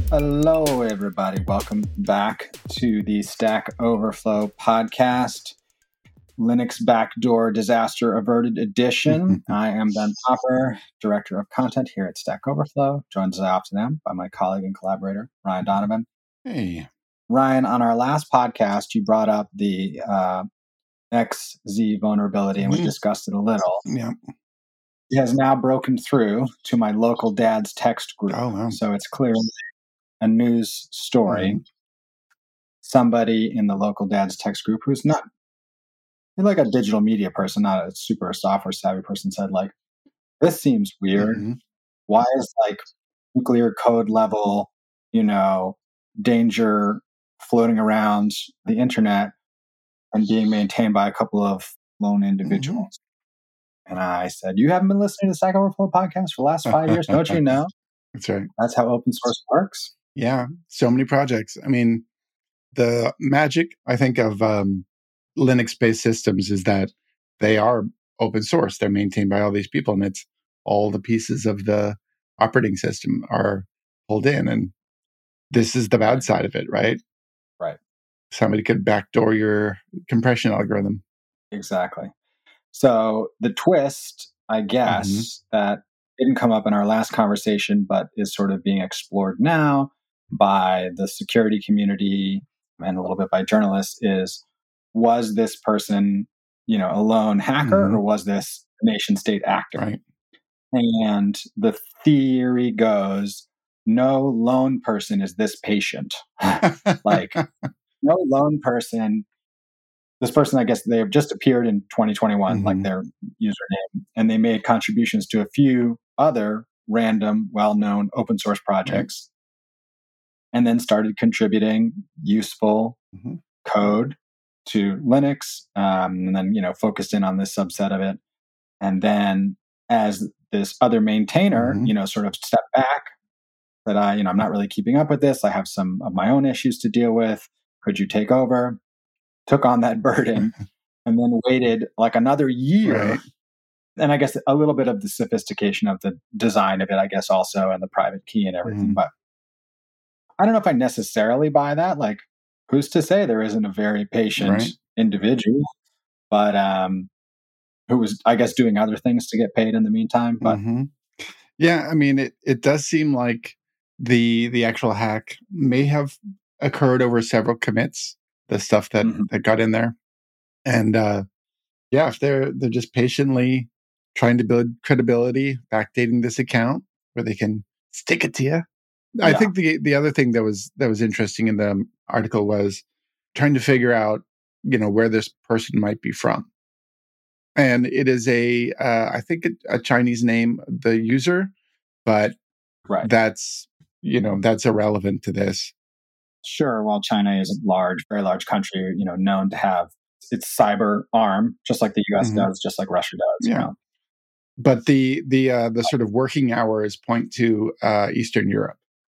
Hello, everybody. Welcome back to the Stack Overflow podcast, Linux Backdoor Disaster Averted Edition. I am Ben Popper, Director of Content here at Stack Overflow, joined as I often am by my colleague and collaborator, Ryan Donovan. Hey. Ryan, on our last podcast, you brought up the XZ vulnerability, and we discussed it a little. Yeah. It has now broken through to my local dad's text group. Oh, wow. So it's clearly a news story. Somebody in the local dad's text group who's not like a digital media person, not a super software savvy person, said, like, this seems weird. Why is like nuclear code level, danger floating around the internet and being maintained by a couple of lone individuals? And I said, you haven't been listening to the Stack Overflow podcast for the last 5 years, don't you know? That's right. That's how open source works. Yeah, so many projects. I mean, the magic, I think, of Linux-based systems is that they are open source. They're maintained by all these people, and it's all the pieces of the operating system are pulled in. And this is the bad side of it, right? Right. Somebody could backdoor your compression algorithm. Exactly. So the twist, I guess, that didn't come up in our last conversation, but is sort of being explored now by the security community and a little bit by journalists is, was this person, a lone hacker or was this a nation state actor? Right. And the theory goes, no lone person is this patient. Like, no lone person. This person, I guess, they have just appeared in 2021, like their username, and they made contributions to a few other random, well-known open source projects, and then started contributing useful code to Linux, and then, focused in on this subset of it. And then as this other maintainer, sort of stepped back, that I'm not really keeping up with this. I have some of my own issues to deal with. Could you take over? Took on that burden and then waited like another year. Right. And I guess a little bit of the sophistication of the design of it, I guess, also, and the private key and everything. But I don't know if I necessarily buy that. Like, who's to say there isn't a very patient individual, but who was, I guess, doing other things to get paid in the meantime. But yeah, I mean, it does seem like the actual hack may have occurred over several commits. The stuff that got in there, and if they're just patiently trying to build credibility, backdating this account where they can stick it to you. Yeah. I think the other thing that was interesting in the article was trying to figure out where this person might be from, and it is I think a Chinese name, the user, but that's that's irrelevant to this. Sure, while China is a large, very large country, known to have its cyber arm, just like the U.S. does, just like Russia does. Yeah. But the sort of working hours point to Eastern Europe.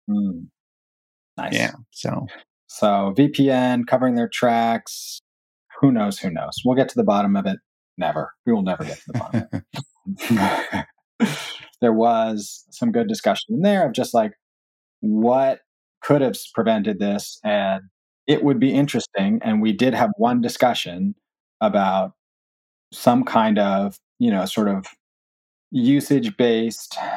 Nice. Yeah. So VPN covering their tracks. Who knows? We'll get to the bottom of it. Never. We will never get to the bottom of it. There was some good discussion in there of just like what could have prevented this, and it would be interesting. And we did have one discussion about some kind of, sort of usage-based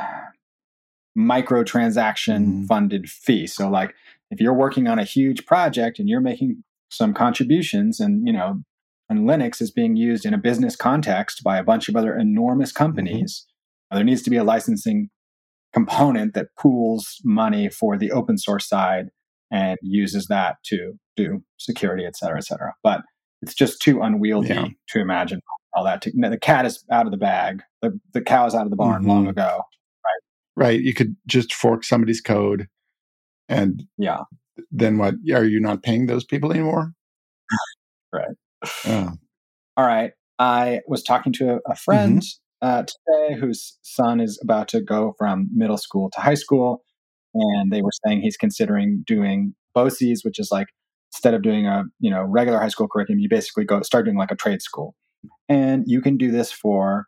microtransaction funded fee. So like if you're working on a huge project and you're making some contributions and, and Linux is being used in a business context by a bunch of other enormous companies, there needs to be a licensing component that pools money for the open source side and uses that to do security, et cetera, et cetera. But it's just too unwieldy to imagine all that. The cat is out of the bag. The cow is out of the barn long ago. Right. You could just fork somebody's code and then what? Are you not paying those people anymore? Right. All right. I was talking to a friend today whose son is about to go from middle school to high school. And they were saying he's considering doing BOCES, which is like, instead of doing a regular high school curriculum, you basically start doing like a trade school. And you can do this for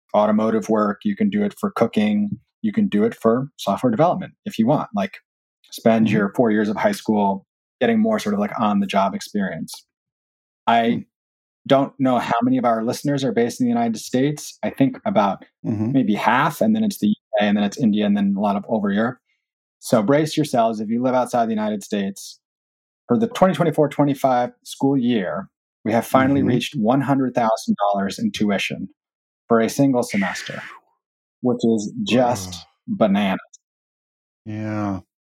automotive work. You can do it for cooking. You can do it for software development if you want. Like, spend your 4 years of high school getting more sort of like on the job experience. I don't know how many of our listeners are based in the United States. I think about maybe half, and then it's the UK, and then it's India, and then a lot of over Europe. So brace yourselves if you live outside the United States. For the 2024-25 school year, we have finally reached $100,000 in tuition for a single semester, which is just bananas. Yeah.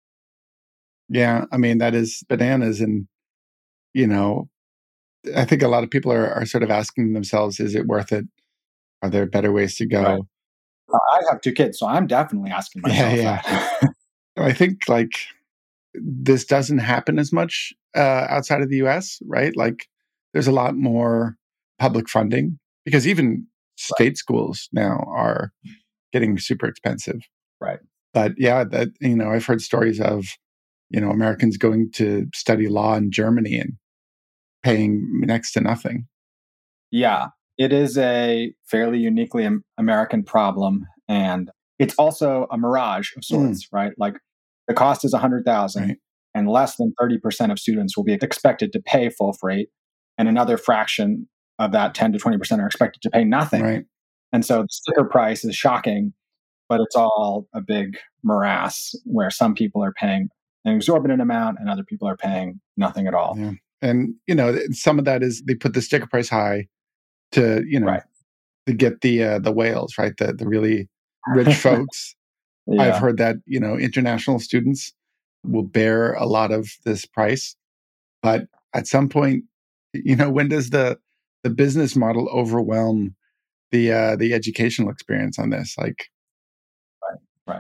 Yeah. I mean, that is bananas. And, you know, I think a lot of people are sort of asking themselves, is it worth it? Are there better ways to go? Right. I have 2 kids, so I'm definitely asking myself that. I think like this doesn't happen as much outside of the US, right? Like there's a lot more public funding because even state schools now are getting super expensive. Right. But yeah, that, you know, I've heard stories of, you know, Americans going to study law in Germany and paying next to nothing. Yeah, it is a fairly uniquely American problem. And it's also a mirage of sorts, right? Like the cost is $100,000 and less than 30% of students will be expected to pay full freight. And another fraction of that 10 to 20% are expected to pay nothing. Right. And so the sticker price is shocking, but it's all a big morass where some people are paying an exorbitant amount and other people are paying nothing at all. Yeah. And, you know, some of that is they put the sticker price high to, you know, to get the whales, right? The really rich folks. I've heard that, you know, international students will bear a lot of this price. But at some point, you know, when does the business model overwhelm the educational experience on this? Like, Right.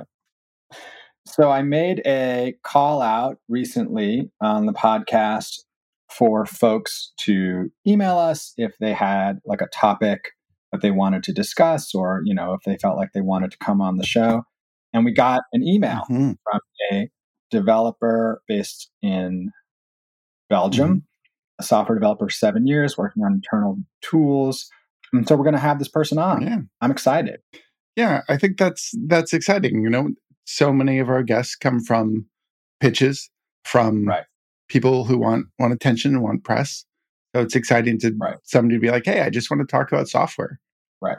So I made a call out recently on the podcast for folks to email us if they had like a topic that they wanted to discuss, or, you know, if they felt like they wanted to come on the show. And we got an email from a developer based in Belgium, a software developer, 7 years working on internal tools. And so we're going to have this person on. Yeah. I'm excited. Yeah, I think that's exciting. You know, so many of our guests come from pitches from people who want attention and want press. So it's exciting to somebody to be like, hey, I just want to talk about software. Right.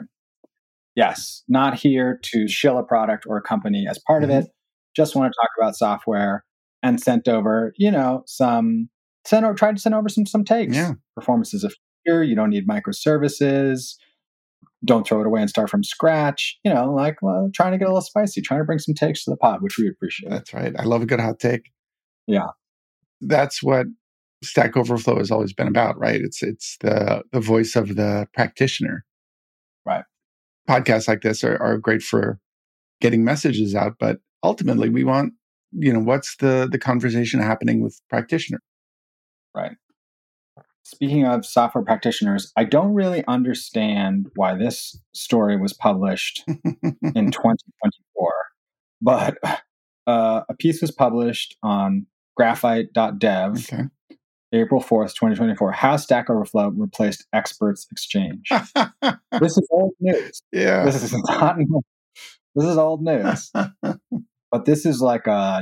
Yes. Not here to shill a product or a company as part of it. Just want to talk about software, and sent over, you know, tried to send over some takes. Yeah. Performance is a feature. You don't need microservices. Don't throw it away and start from scratch. You know, like trying to get a little spicy, trying to bring some takes to the pod, which we appreciate. That's right. I love a good hot take. Yeah. That's what Stack Overflow has always been about, right? It's the voice of the practitioner. Right. Podcasts like this are great for getting messages out, but ultimately we want, you know, what's the conversation happening with practitioner? Right. Speaking of software practitioners, I don't really understand why this story was published in 2024, but a piece was published on graphite.dev, April 4th, 2024. How Stack Overflow replaced Experts Exchange. This is old news. Yeah. This is not new. This is old news. But this is like a,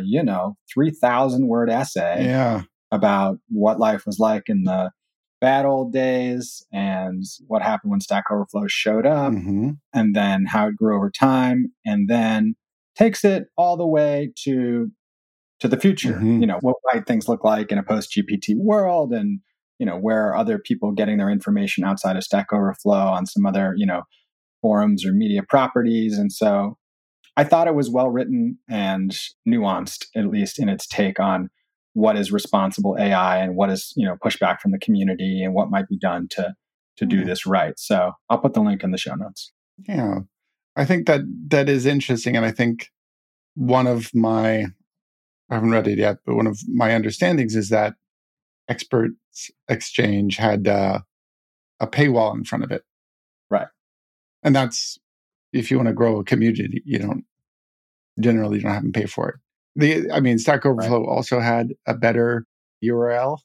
3,000 word essay about what life was like in the bad old days and what happened when Stack Overflow showed up, and then how it grew over time, and then takes it all the way to the future. You know, what might things look like in a post-GPT world, and, where are other people getting their information outside of Stack Overflow on some other, forums or media properties. And so I thought it was well written and nuanced, at least in its take on what is responsible AI and what is, pushback from the community and what might be done to do this right. So I'll put the link in the show notes. Yeah, I think that is interesting. And I think one of my, I haven't read it yet, but one of my understandings is that Experts Exchange had a paywall in front of it. Right. And that's, if you want to grow a community, you don't have them pay for it. Stack Overflow also had a better URL.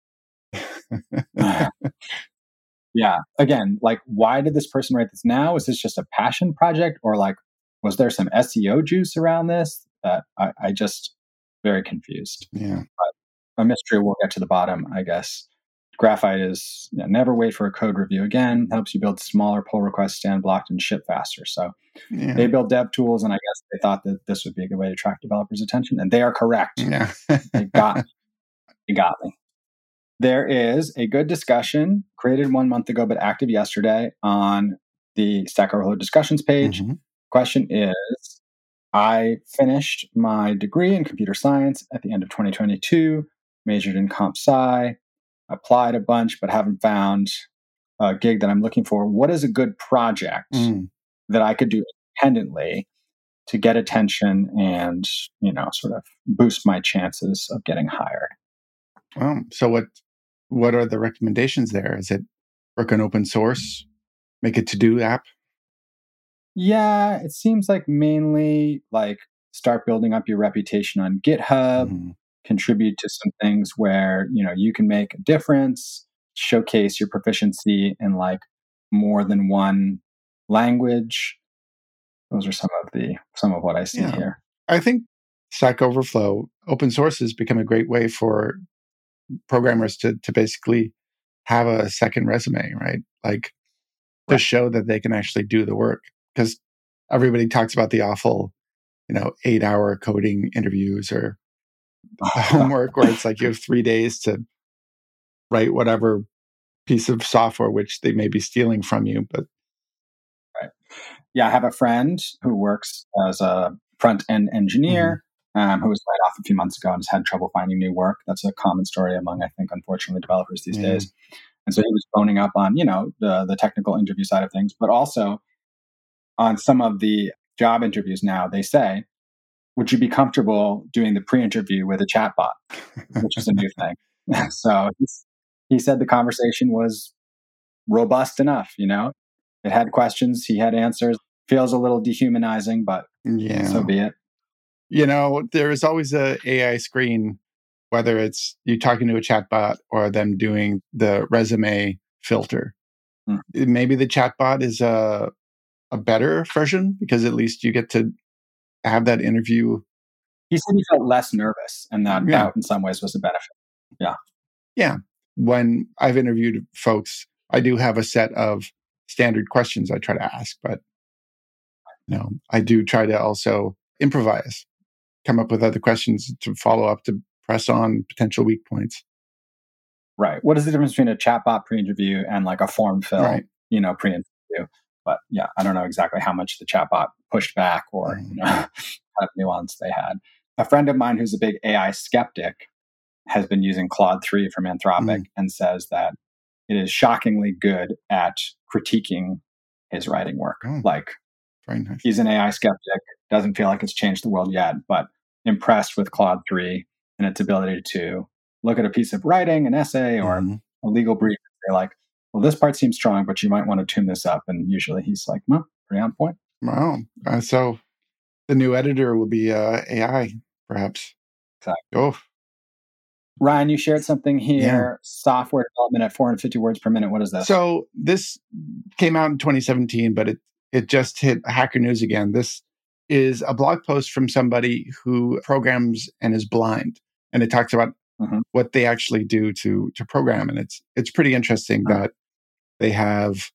Yeah. Again, like, why did this person write this now? Is this just a passion project, or like, was there some SEO juice around this that I just very confused. Yeah. But a mystery we'll get to the bottom, I guess. Graphite is never wait for a code review again. Helps you build smaller pull requests, stand blocked, and ship faster. So they build dev tools, and I guess they thought that this would be a good way to attract developers' attention, and they are correct. Yeah. They got me. They got me. There is a good discussion created 1 month ago, but active yesterday on the Stack Overflow discussions page. Mm-hmm. Question is, I finished my degree in computer science at the end of 2022, majored in comp sci, applied a bunch, but haven't found a gig that I'm looking for. What is a good project that I could do independently to get attention and, sort of boost my chances of getting hired? So what are the recommendations there? Is it work on open source, make a to-do app? Yeah, it seems like mainly like start building up your reputation on GitHub, contribute to some things where, you can make a difference, showcase your proficiency in like more than one language. Those are some of what I see here. I think Stack Overflow, open source has become a great way for programmers to basically have a second resume, right? Like to show that they can actually do the work. Because everybody talks about the awful, 8-hour coding interviews or homework where it's like you have 3 days to write whatever piece of software which they may be stealing from you. But yeah, I have a friend who works as a front-end engineer who was laid off a few months ago and has had trouble finding new work. That's a common story among, I think, unfortunately, developers these days. And so he was boning up on, the technical interview side of things, but also on some of the job interviews now, they say, would you be comfortable doing the pre-interview with a chatbot, which is a new thing. So he said the conversation was robust enough, It had questions, he had answers. Feels a little dehumanizing, but so be it. There is always a AI screen, whether it's you talking to a chatbot or them doing the resume filter. Maybe the chatbot is a better version because at least you get to have that interview. He said he felt less nervous, and that in some ways was a benefit. Yeah. Yeah. When I've interviewed folks, I do have a set of standard questions I try to ask, but I do try to also improvise, come up with other questions to follow up to press on potential weak points. Right. What is the difference between a chatbot pre-interview and like a form fill, pre-interview? But yeah, I don't know exactly how much the chatbot pushed back or kind of nuance they had. A friend of mine who's a big AI skeptic has been using Claude 3 from Anthropic and says that it is shockingly good at critiquing his writing work. Like, very nice. He's an AI skeptic, doesn't feel like it's changed the world yet, but impressed with Claude 3 and its ability to look at a piece of writing, an essay, or a legal brief and say like, well, this part seems strong, but you might want to tune this up. And usually he's like, well, pretty on point. Wow. So the new editor will be AI, perhaps. Exactly. Ryan, you shared something here, software development at 450 words per minute. What is this? So this came out in 2017, but it just hit Hacker News again. This is a blog post from somebody who programs and is blind. And it talks about what they actually do to program. And it's pretty interesting that they have,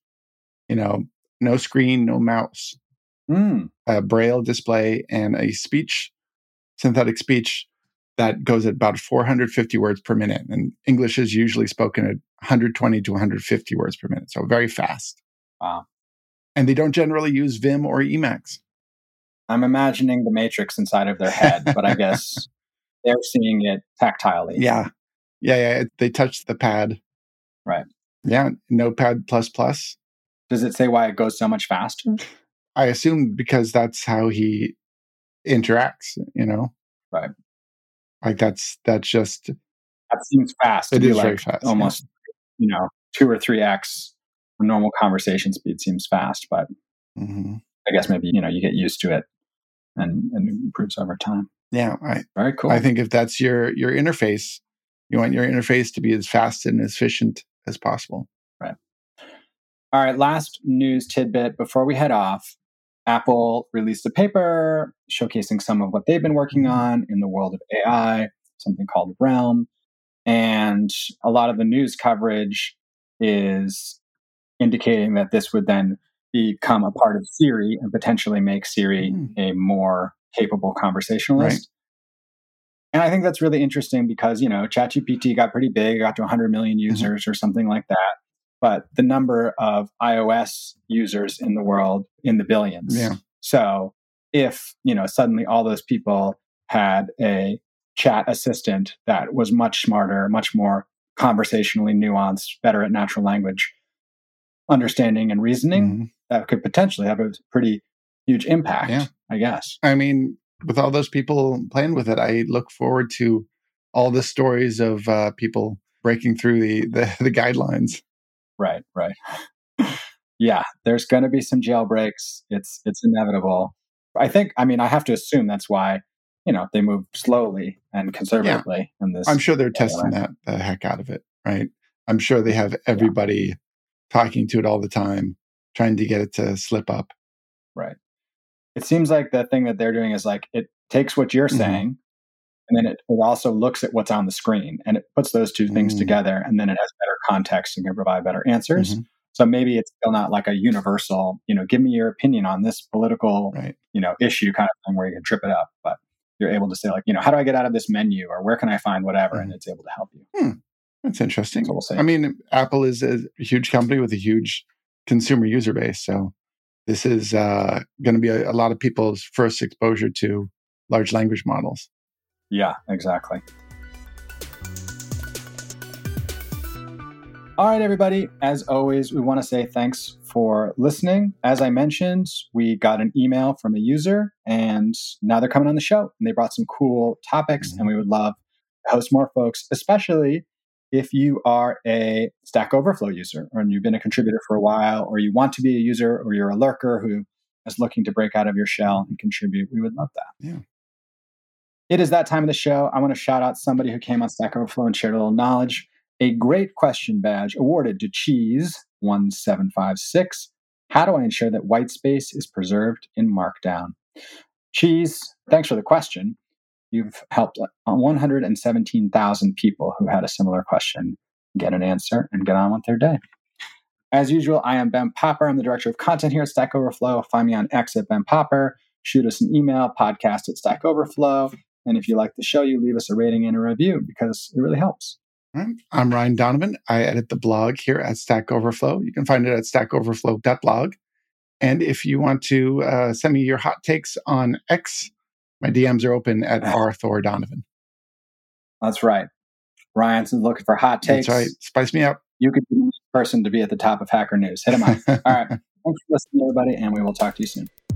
no screen, no mouse, a Braille display, and a synthetic speech that goes at about 450 words per minute. And English is usually spoken at 120 to 150 words per minute. So very fast. Wow. And they don't generally use Vim or Emacs. I'm imagining the matrix inside of their head, but I guess they're seeing it tactilely. Yeah. They touch the pad. Right. Yeah. Notepad++. Does it say why it goes so much faster? I assume because that's how he interacts, Right. Like that's just... That seems fast. It is very fast. Almost, 2 or 3x normal conversation speed seems fast, but I guess maybe, you get used to it and it improves over time. Yeah. Very cool. I think if that's your interface, you want your interface to be as fast and as efficient as possible. Right. All right. Last news tidbit before we head off. Apple released a paper showcasing some of what they've been working on in the world of AI, something called Realm. And a lot of the news coverage is indicating that this would then become a part of Siri and potentially make Siri a more capable conversationalist. Right. And I think that's really interesting because, ChatGPT got pretty big, got to 100 million users or something like that. But the number of iOS users in the world in the billions. Yeah. So if, suddenly all those people had a chat assistant that was much smarter, much more conversationally nuanced, better at natural language understanding and reasoning, that could potentially have a pretty huge impact, I guess. I mean, with all those people playing with it, I look forward to all the stories of people breaking through the guidelines. Right. Yeah, there's going to be some jailbreaks. It's inevitable. I have to assume that's why, they move slowly and conservatively in this. I'm sure they're testing the heck out of it, right? I'm sure they have everybody talking to it all the time, trying to get it to slip up. Right. It seems like the thing that they're doing is like, it takes what you're saying, and then it also looks at what's on the screen, and it puts those two things together, and then it has better context and can provide better answers. So maybe it's still not like a universal, give me your opinion on this political, issue kind of thing where you can trip it up. But you're able to say like, how do I get out of this menu, or where can I find whatever? And it's able to help you. That's interesting. So we'll see. I mean, Apple is a huge company with a huge consumer user base. So this is going to be a lot of people's first exposure to large language models. Yeah, exactly. All right, everybody. As always, we want to say thanks for listening. As I mentioned, we got an email from a user, and now they're coming on the show. And they brought some cool topics, and we would love to host more folks, especially if you are a Stack Overflow user, or you've been a contributor for a while, or you want to be a user, or you're a lurker who is looking to break out of your shell and contribute. We would love that. Yeah. It is that time of the show. I want to shout out somebody who came on Stack Overflow and shared a little knowledge. A great question badge awarded to Cheese1756. How do I ensure that white space is preserved in Markdown? Cheese, thanks for the question. You've helped 117,000 people who had a similar question get an answer and get on with their day. As usual, I am Ben Popper. I'm the director of content here at Stack Overflow. Find me on X at Ben Popper. Shoot us an email, podcast@Stack Overflow. And if you like the show, you leave us a rating and a review because it really helps. I'm Ryan Donovan. I edit the blog here at Stack Overflow. You can find it at stackoverflow.blog. And if you want to send me your hot takes on X, my DMs are open at rthordonovan. That's right. Ryan's looking for hot takes. That's right. Spice me up. You could be the person to be at the top of Hacker News. Hit him up. All right. Thanks for listening, everybody, and we will talk to you soon.